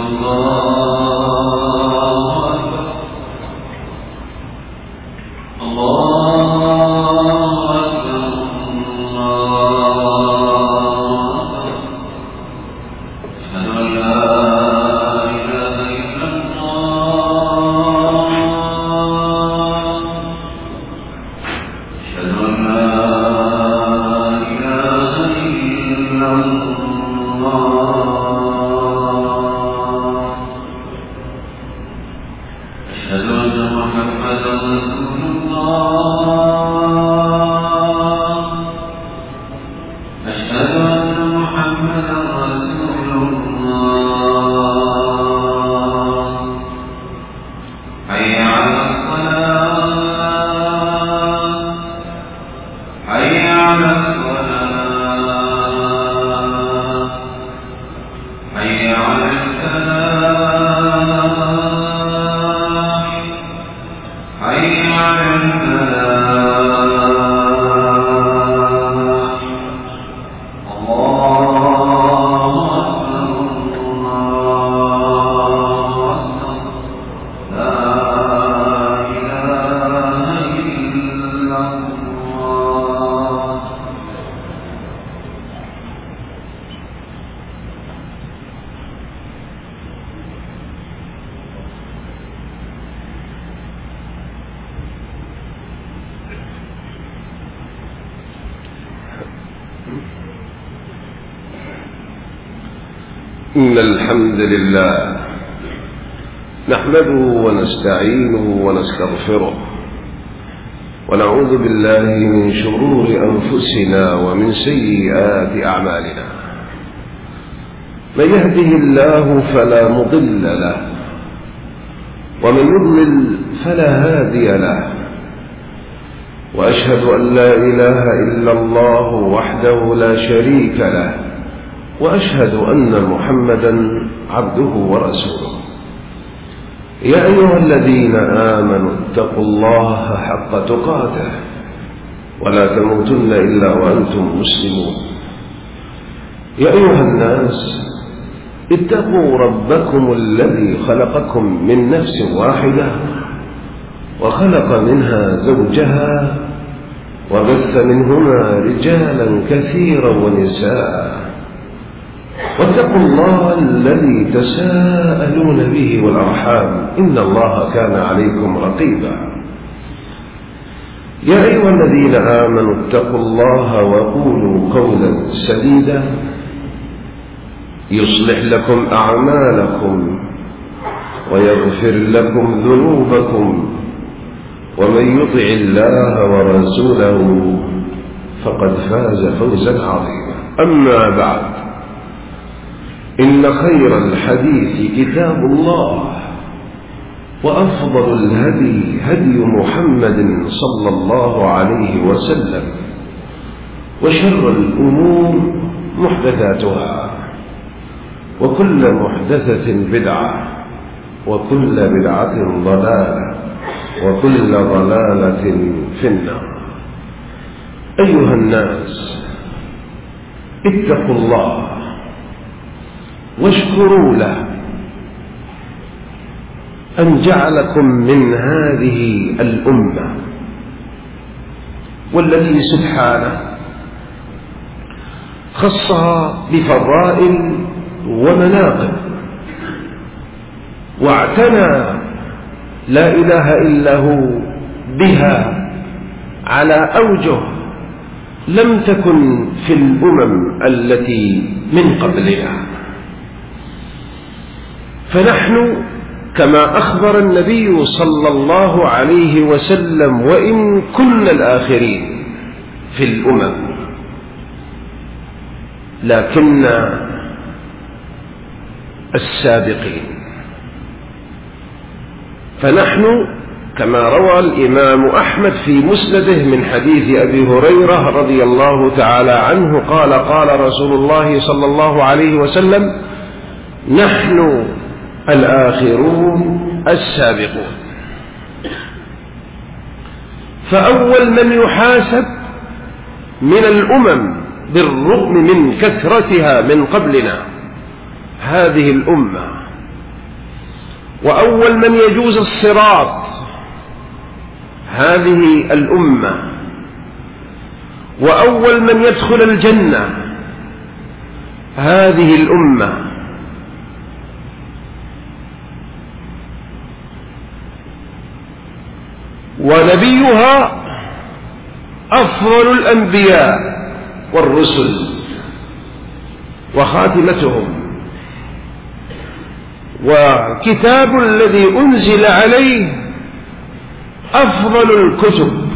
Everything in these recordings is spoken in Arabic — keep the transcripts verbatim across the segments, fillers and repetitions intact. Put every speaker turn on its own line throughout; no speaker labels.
إن الحمد لله نحمده ونستعينه ونستغفره ونعوذ بالله من شرور أنفسنا ومن سيئات أعمالنا. من يهده الله فلا مضل له ومن يضلل فلا هادي له، وأشهد أن لا إله إلا الله وحده لا شريك له، وأشهد أن محمدا عبده ورسوله. يا أيها الذين آمنوا اتقوا الله حق تقاته ولا تموتن إلا وأنتم مسلمون. يا أيها الناس اتقوا ربكم الذي خلقكم من نفس واحدة وخلق منها زوجها وبث منهما رجالا كثيرا ونساء، واتقوا الله الذي تساءلون به والأرحام إن الله كان عليكم رقيبا. يا أيها الذين آمنوا اتقوا الله وقولوا قولا سديدا يصلح لكم أعمالكم ويغفر لكم ذنوبكم، ومن يطع الله ورسوله فقد فاز فوزا عظيما. أما بعد، إن خير الحديث كتاب الله، وأفضل الهدي هدي محمد صلى الله عليه وسلم، وشر الأمور محدثاتها، وكل محدثة بدعة، وكل بدعة ضلالة، وكل ضلالة في النار. أيها الناس اتقوا الله واشكروا له أن جعلكم من هذه الأمة، والتي سبحانه خصها بفضائل ومناقب، واعتنى لا إله إلا هو بها على أوجه لم تكن في الأمم التي من قبلها. فنحن كما أخبر النبي صلى الله عليه وسلم وإن كنا الآخرين في الأمم، لكن السابقين. فنحن كما روى الإمام أحمد في مسنده من حديث أبي هريرة رضي الله تعالى عنه قال قال رسول الله صلى الله عليه وسلم: نحن الآخرون السابقون. فأول من يحاسب من الأمم بالرغم من كثرتها من قبلنا هذه الأمة، وأول من يجوز الصراط هذه الأمة، وأول من يدخل الجنة هذه الأمة. ونبيها أفضل الأنبياء والرسل وخاتمتهم، وكتاب الذي أنزل عليه أفضل الكتب،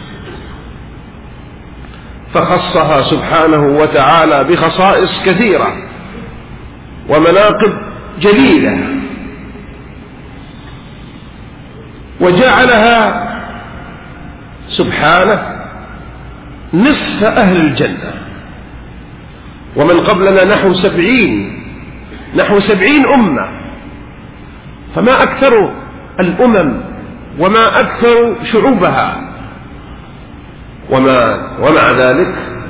فخصها سبحانه وتعالى بخصائص كثيرة ومناقب جليلة، وجعلها سبحانه نصف أهل الجنة. ومن قبلنا نحو سبعين نحو سبعين أمة، فما أكثر الأمم وما أكثر شعوبها، وما ومع ذلك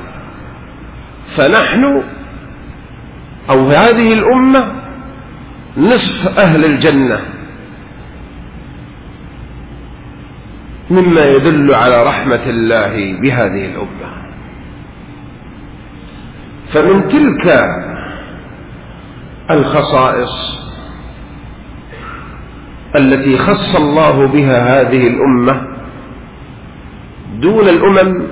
فنحن أو هذه الأمة نصف أهل الجنة، مما يدل على رحمة الله بهذه الأمة. فمن تلك الخصائص التي خص الله بها هذه الأمة دون الأمم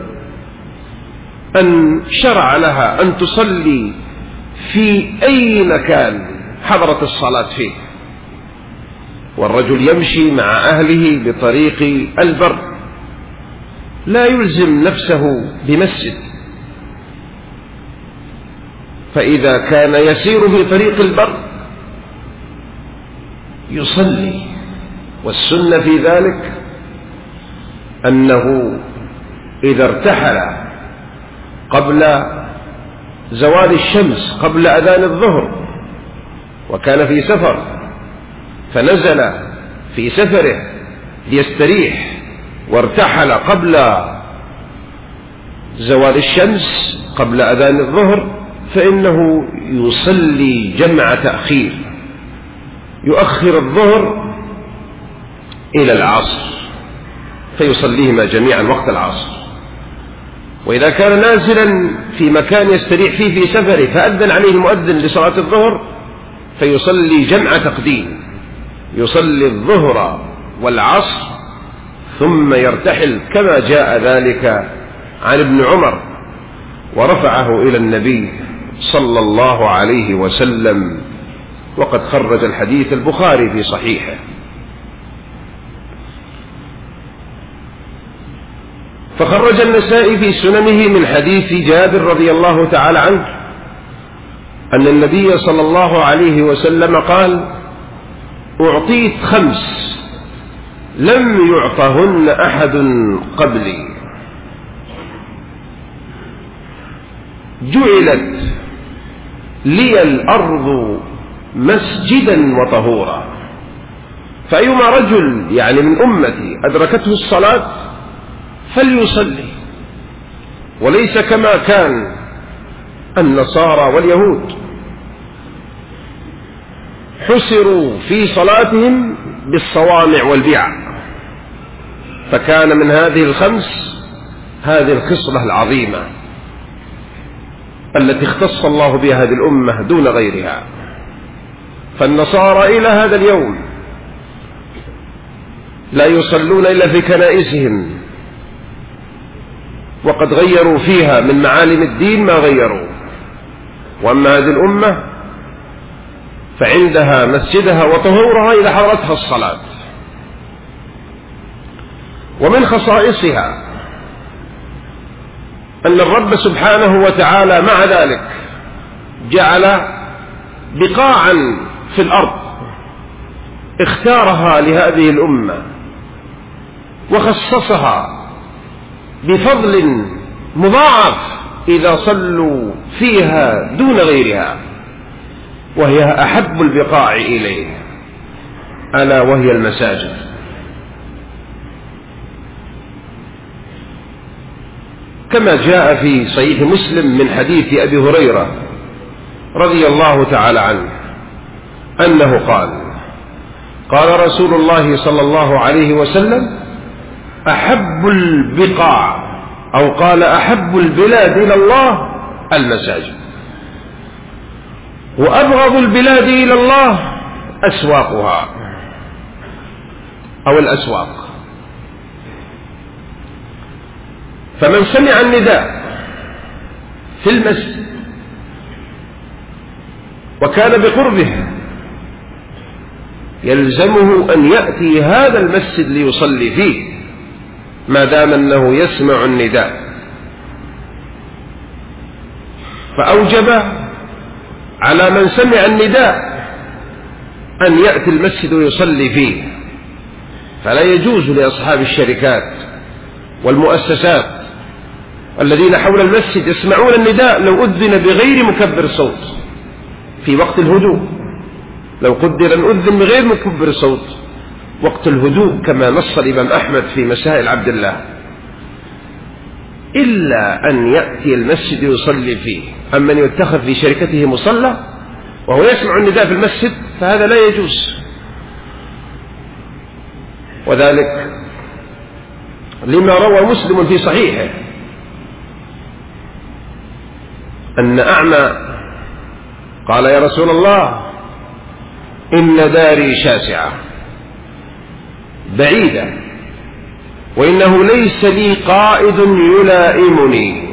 أن شرع لها أن تصلي في أي مكان حضرت الصلاة فيه، والرجل يمشي مع أهله بطريق البر لا يلزم نفسه بمسجد، فإذا كان يسير في طريق البر يصلي. والسنة في ذلك أنه إذا ارتحل قبل زوال الشمس قبل أذان الظهر وكان في سفر فنزل في سفره ليستريح وارتحل قبل زوال الشمس قبل أذان الظهر، فإنه يصلي جمع تأخير، يؤخر الظهر إلى العصر فيصليهما جميعا وقت العصر. وإذا كان نازلا في مكان يستريح فيه في سفره فأذن عليه المؤذن لصلاة الظهر فيصلي جمع تقديم، يصلي الظهر والعصر ثم يرتحل، كما جاء ذلك عن ابن عمر ورفعه إلى النبي صلى الله عليه وسلم، وقد خرج الحديث البخاري في صحيحه. فخرج النسائي في سننه من حديث جابر رضي الله تعالى عنه أن النبي صلى الله عليه وسلم قال: أعطيت خمس لم يعطهن أحد قبلي، جعلت لي الأرض مسجدا وطهورا، فأيما رجل يعني من أمتي أدركته الصلاة فليصلي، وليس كما كان النصارى واليهود حسروا في صلاتهم بالصوامع والبيع، فكان من هذه الخمس هذه الخصلة العظيمة التي اختص الله بها هذه الأمة دون غيرها. فالنصارى إلى هذا اليوم لا يصلون إلا في كنائسهم، وقد غيروا فيها من معالم الدين ما غيروا. وأما هذه الأمة فعندها مسجدها وطهورها إذا حضرتها الصلاة. ومن خصائصها أن الرب سبحانه وتعالى مع ذلك جعل بقاعا في الأرض اختارها لهذه الأمة وخصصها بفضل مضاعف إذا صلوا فيها دون غيرها، وهي أحب البقاع إليه، ألا وهي المساجد. كما جاء في صحيح مسلم من حديث أبي هريرة رضي الله تعالى عنه أنه قال: قال رسول الله صلى الله عليه وسلم: أحب البقاع، أو قال: أحب البلاد إلى الله المساجد، وأبغض البلاد إلى الله أسواقها أو الأسواق. فمن سمع النداء في المسجد وكان بقربه يلزمه أن يأتي هذا المسجد ليصلي فيه ما دام أنه يسمع النداء، فأوجب على من سمع النداء أن يأتي المسجد ويصلي فيه. فلا يجوز لأصحاب الشركات والمؤسسات الذين حول المسجد يسمعون النداء لو أذن بغير مكبر صوت في وقت الهدوء، لو قدر أن أذن بغير مكبر صوت وقت الهدوء كما نص الإمام أحمد في مسائل عبد الله، إلا أن يأتي المسجد يصلي فيه. أما أن يتخذ في شركته مصلى وهو يسمع النداء في المسجد فهذا لا يجوز، وذلك لما روى مسلم في صحيحه أن أعمى قال: يا رسول الله، إن داري شاسعة بعيدة، وإنه ليس لي قائد يلائمني،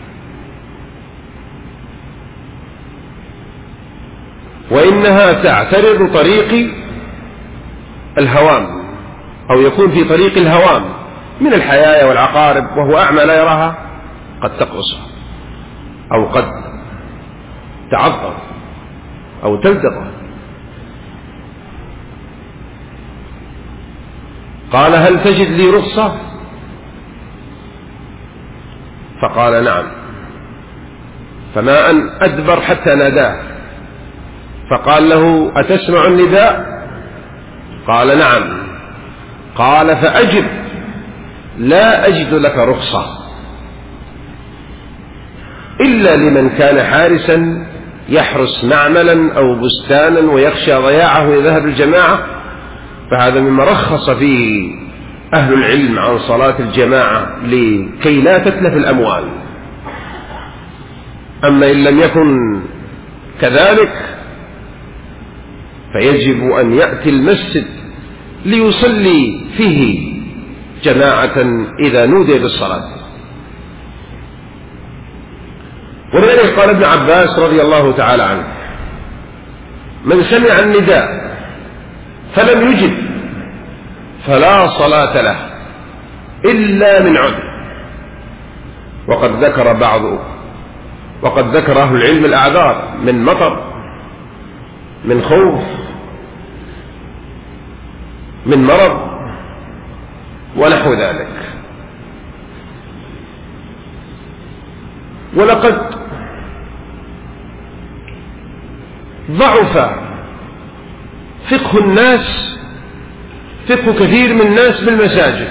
وإنها تعترض طريقي الهوام، أو يكون في طريق الهوام من الحياة والعقارب، وهو أعمى لا يراها، قد تقرصه أو قد تعضل أو تلدغه. قال: هل تجد لي رخصة؟ فقال: نعم. فما أن أدبر حتى ناداه، فقال له: أتسمع النداء؟ قال: نعم. قال: فأجب، لا أجد لك رخصة إلا لمن كان حارسا يحرس معملا أو بستانا ويخشى ضياعه إذا ذهب الجماعة، فهذا مما رخص فيه أهل العلم عن صلاة الجماعة لكي لا تتلف الأموال. أما إن لم يكن كذلك فيجب أن يأتي المسجد ليصلي فيه جماعة إذا نودي بالصلاة. ولذلك قال ابن عباس رضي الله تعالى عنه: من سمع النداء فلم يجب فلا صلاة له إلا من عذر. وقد ذكر بعض وقد ذكر أهل العلم الأعذار من مطر، من خوف، من مرض ونحو ذلك. ولقد ضعف فقه الناس، فقه كثير من الناس بالمساجد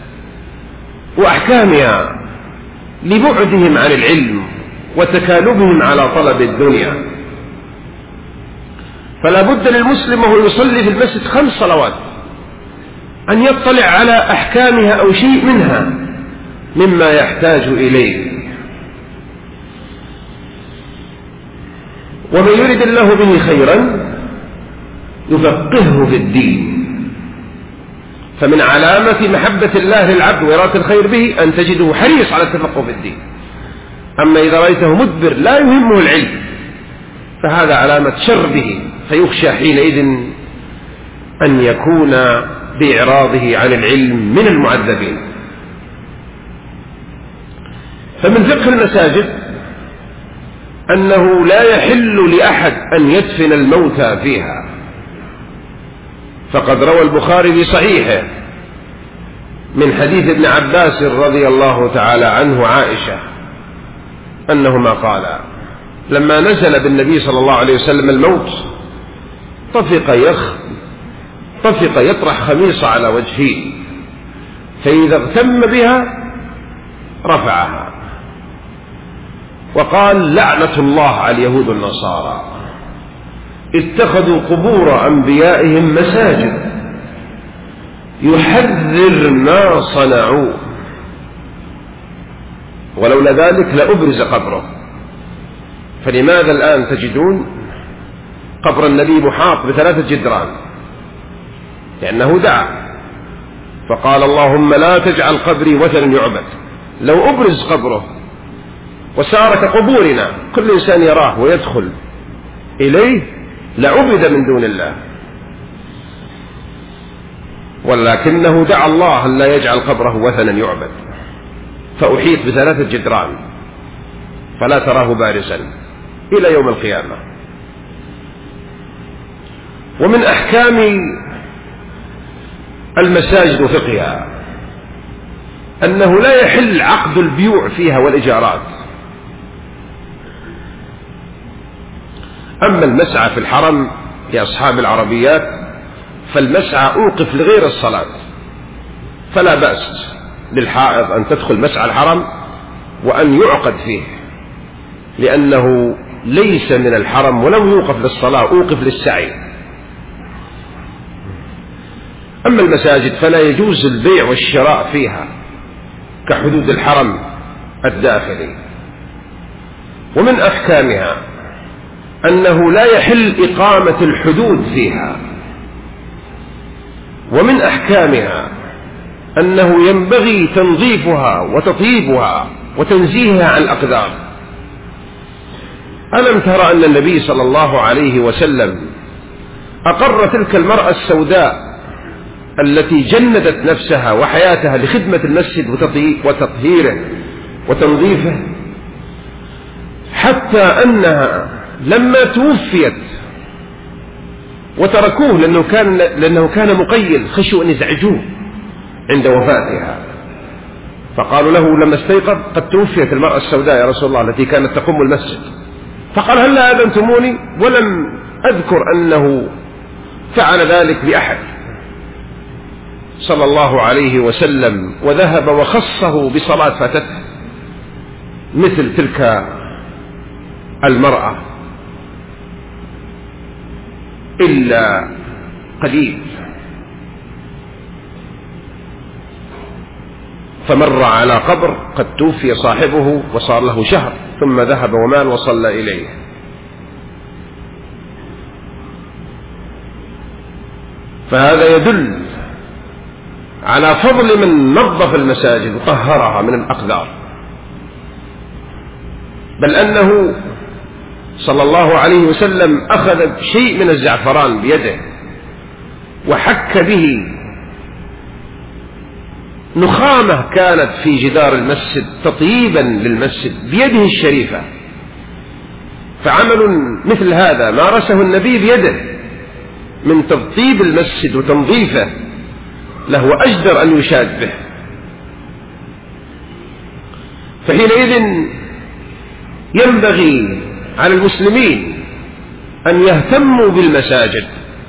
وأحكامها لبعدهم عن العلم وتكالبهم على طلب الدنيا. فلا بد للمسلم وهو يصلي في المسجد خمس صلوات أن يطلع على أحكامها أو شيء منها مما يحتاج إليه. ومن يرد الله به خيرا يفقهه في الدين. فمن علامة محبة الله للعبد وإرادة الخير به أن تجده حريص على التفقه في الدين. أما إذا رأيته مدبر لا يهمه العلم فهذا علامة شر به، فيخشى حينئذ أن يكون بإعراضه عن العلم من المعذبين. فمن فقه المساجد أنه لا يحل لأحد أن يدفن الموتى فيها، فقد روى البخاري في صحيحه من حديث ابن عباس رضي الله تعالى عنه عائشة أنهما قالا: لما نزل بالنبي صلى الله عليه وسلم الموت طفق يخ طفق يطرح خميصة على وجهه، فإذا اغتم بها رفعها وقال: لعنة الله على اليهود والنصارى اتخذوا قبور أنبيائهم مساجد يحذر ما صنعوا، ولولا ذلك لأبرز قبره. فلماذا الآن تجدون قبر النبي محاط بثلاثة جدران؟ لأنه دعا فقال اللهم لا تجعل قبري وثنا يعبد. لو أبرز قبره وسار كقبورنا كل إنسان يراه ويدخل إليه لعبد من دون الله، ولكنه دعا الله أن لا يجعل قبره وثنا يعبد، فأحيط بثلاثة جدران فلا تراه بارزا إلى يوم القيامة. ومن أحكام المساجد وفقهها أنه لا يحل عقد البيوع فيها والإجارات. أما المسعى في الحرم لأصحاب العربيات فالمسعى أوقف لغير الصلاة، فلا بأس للحائض أن تدخل مسعى الحرم وأن يعقد فيه، لأنه ليس من الحرم ولم يوقف للصلاة، أوقف للسعي. أما المساجد فلا يجوز البيع والشراء فيها كحدود الحرم الداخلي. ومن أحكامها أنه لا يحل إقامة الحدود فيها. ومن أحكامها أنه ينبغي تنظيفها وتطيبها وتنزيهها عن الأقدار. ألم ترى أن النبي صلى الله عليه وسلم أقر تلك المرأة السوداء التي جندت نفسها وحياتها لخدمة المسجد وتطهيره وتنظيفه، حتى أنها لما توفيت وتركوه لأنه كان, لأنه كان مقيل، خشوا أن يزعجوه عند وفاتها، فقالوا له لما استيقظ قد توفيت المرأة السوداء يا رسول الله التي كانت تقوم المسجد، فقال هل لا أذنتموني؟ ولم أذكر أنه فعل ذلك بأحد صلى الله عليه وسلم، وذهب وخصه بصلاة فاتته مثل تلك المرأة إلا قليل. فمر على قبر قد توفي صاحبه وصار له شهر، ثم ذهب ومال وصلى إليه. فهذا يدل على فضل من نظف المساجد وطهرها من الأقدار، بل أنه صلى الله عليه وسلم أخذ شيء من الزعفران بيده وحك به نخامة كانت في جدار المسجد تطييبا للمسجد بيده الشريفة. فعمل مثل هذا مارسه النبي بيده من تطيب المسجد وتنظيفه له أجدر أن يشاد به. فحينئذ ينبغي على المسلمين أن يهتموا بالمساجد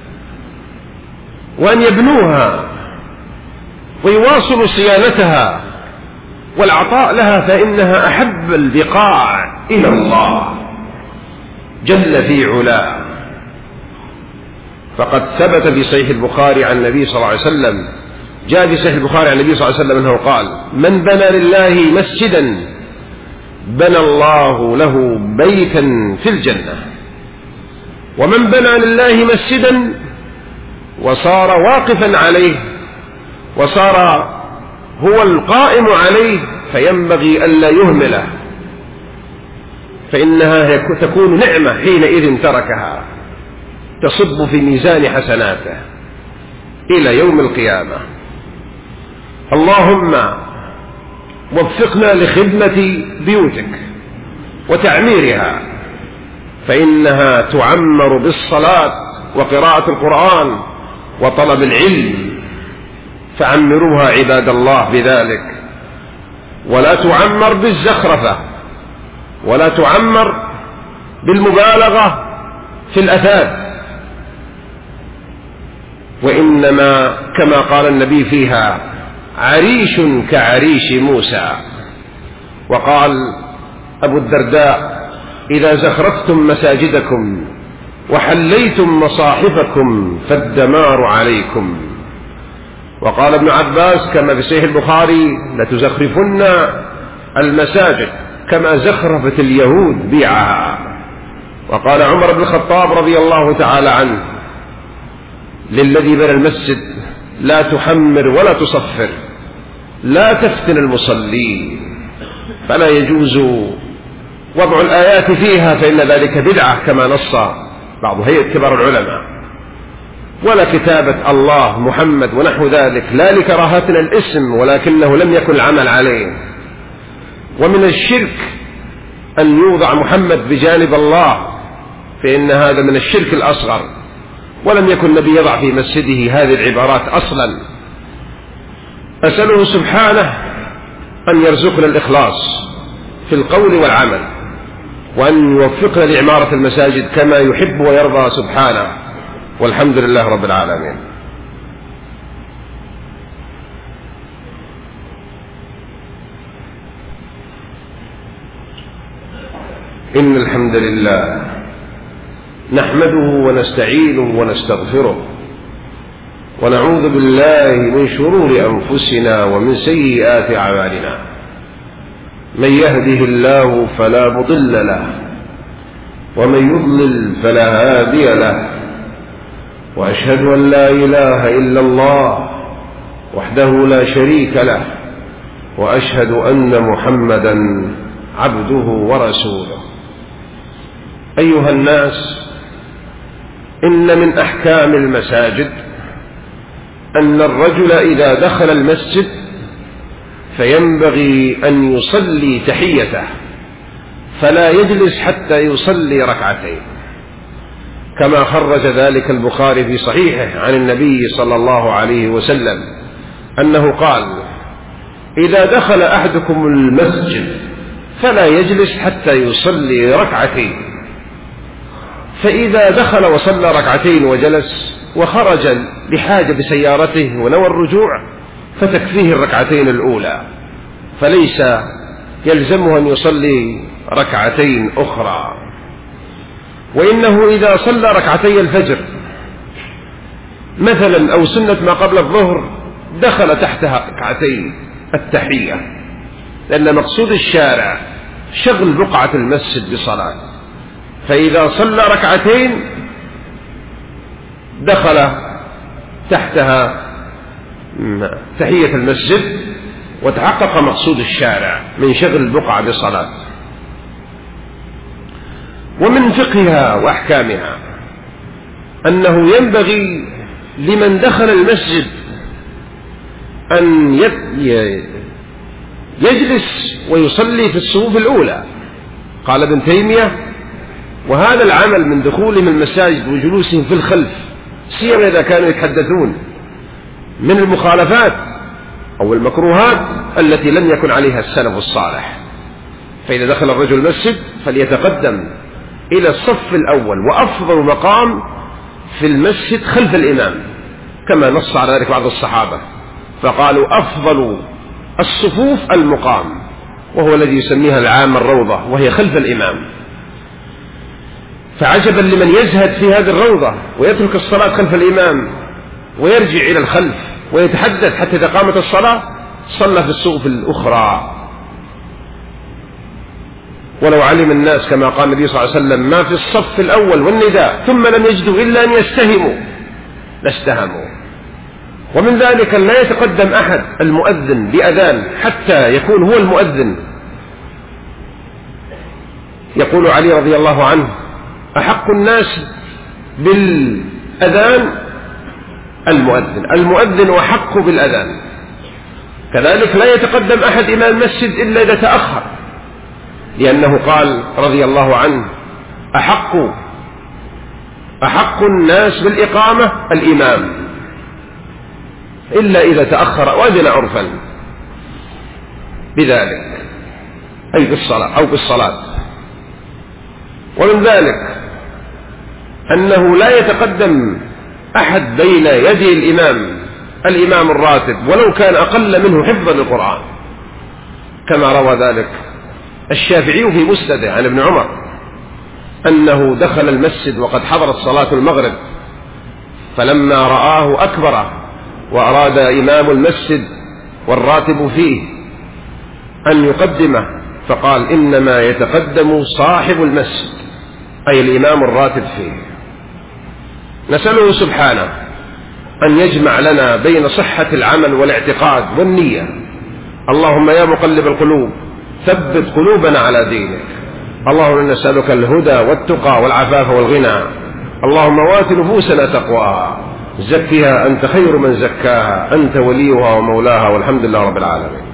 وأن يبنوها ويواصلوا صيانتها والعطاء لها، فإنها أحب البقاع إلى الله جل في علاه. فقد ثبت في صحيح البخاري عن النبي صلى الله عليه وسلم، جاء في صحيح البخاري عن النبي صلى الله عليه وسلم أنه قال من بنى لله مسجدا بنى الله له بيتا في الجنة، ومن بنى لله مسجدا وصار واقفا عليه وصار هو القائم عليه فينبغي ألا يهمله، فإنها تكون نعمة حينئذ تركها تصب في ميزان حسناته إلى يوم القيامة. اللهم وفقنا لخدمة بيوتك وتعميرها، فإنها تعمر بالصلاة وقراءة القرآن وطلب العلم، فعمروها عباد الله بذلك، ولا تعمر بالزخرفة ولا تعمر بالمبالغة في الأثاث، وإنما كما قال النبي فيها عريش كعريش موسى. وقال أبو الدرداء إذا زخرفتم مساجدكم وحليتم مصاحفكم فالدمار عليكم. وقال ابن عباس كما في صحيح البخاري: لتزخرفن المساجد كما زخرفت اليهود بيعها. وقال عمر بن الخطاب رضي الله تعالى عنه للذي بنى المسجد: لا تحمر ولا تصفر، لا تفتن المصلين. فلا يجوز وضع الآيات فيها فإن ذلك بدعة كما نص بعض هيئة كبار العلماء، ولا كتابة الله محمد ونحو ذلك، لا لكراهتنا الاسم ولكنه لم يكن العمل عليه. ومن الشرك أن يوضع محمد بجانب الله، فإن هذا من الشرك الأصغر، ولم يكن النبي يضع في مسجده هذه العبارات أصلا. أسأله سبحانه أن يرزقنا الإخلاص في القول والعمل، وأن يوفقنا لعمارة المساجد كما يحب ويرضى سبحانه، والحمد لله رب العالمين. إن الحمد لله نحمده ونستعينه ونستغفره، ونعوذ بالله من شرور أنفسنا ومن سيئات أعمالنا. من يهده الله فلا مضل له، ومن يضلل فلا هادي له، وأشهد أن لا إله إلا الله وحده لا شريك له، وأشهد أن محمدا عبده ورسوله. أيها الناس، إن من أحكام المساجد أن الرجل إذا دخل المسجد فينبغي أن يصلي تحيته، فلا يجلس حتى يصلي ركعتين، كما خرج ذلك البخاري في صحيحه عن النبي صلى الله عليه وسلم أنه قال: إذا دخل أحدكم المسجد فلا يجلس حتى يصلي ركعتين، فإذا دخل وصلى ركعتين وجلس وخرج لحاجة بسيارته ونوى الرجوع فتكفيه الركعتين الأولى، فليس يلزمه أن يصلي ركعتين أخرى. وإنه إذا صلى ركعتي الفجر مثلا أو سنة ما قبل الظهر دخل تحتها ركعتين التحية، لأن مقصود الشارع شغل بقعة المسجد بصلاة، فإذا صلى ركعتين دخل تحتها تحية المسجد، وتحقق مقصود الشارع من شغل البقعة بصلاة. ومن فقهها وأحكامها أنه ينبغي لمن دخل المسجد أن يجلس ويصلي في الصفوف الأولى. قال ابن تيمية: وهذا العمل من دخولهم المساجد وجلوسهم في الخلف، سيما إذا كانوا يتحدثون، من المخالفات أو المكروهات التي لم يكن عليها السلف الصالح. فإذا دخل الرجل المسجد فليتقدم إلى الصف الأول، وأفضل مقام في المسجد خلف الإمام، كما نص على ذلك بعض الصحابة، فقالوا: أفضل الصفوف المقام، وهو الذي يسميها العام الروضة، وهي خلف الإمام. فعجبا لمن يزهد في هذه الروضة ويترك الصلاة خلف الإمام ويرجع إلى الخلف ويتحدث حتى إذا قامت الصلاة صلى في الصفوف الأخرى. ولو علم الناس كما قال النبي صلى الله عليه وسلم ما في الصف الأول والنداء ثم لم يجدوا إلا أن يستهموا لاستهموا. ومن ذلك لا يتقدم أحد المؤذن بأذان حتى يكون هو المؤذن. يقول علي رضي الله عنه: أحق الناس بالأذان المؤذن، المؤذن أحق بالأذان. كذلك لا يتقدم أحد إمام المسجد إلا إذا تأخر، لأنه قال رضي الله عنه: أحق أحق الناس بالإقامة الإمام، إلا إذا تأخر وأذن عرفا بذلك، أي بالصلاة أو بالصلاة. ومن ذلك أنه لا يتقدم أحد بين يدي الإمام الإمام الراتب ولو كان أقل منه حفظا للقرآن، كما روى ذلك الشافعي في مسنده عن ابن عمر أنه دخل المسجد وقد حضرت صلاة المغرب، فلما رآه أكبر وأراد إمام المسجد والراتب فيه أن يقدمه، فقال إنما يتقدم صاحب المسجد، أي الإمام الراتب فيه. نسأله سبحانه أن يجمع لنا بين صحة العمل والاعتقاد والنية. اللهم يا مقلب القلوب ثبت قلوبنا على دينك. اللهم نسألك الهدى والتقى والعفاف والغنى. اللهم وات نفوسنا تقواها، زكها أنت خير من زكاها، أنت وليها ومولاها، والحمد لله رب العالمين.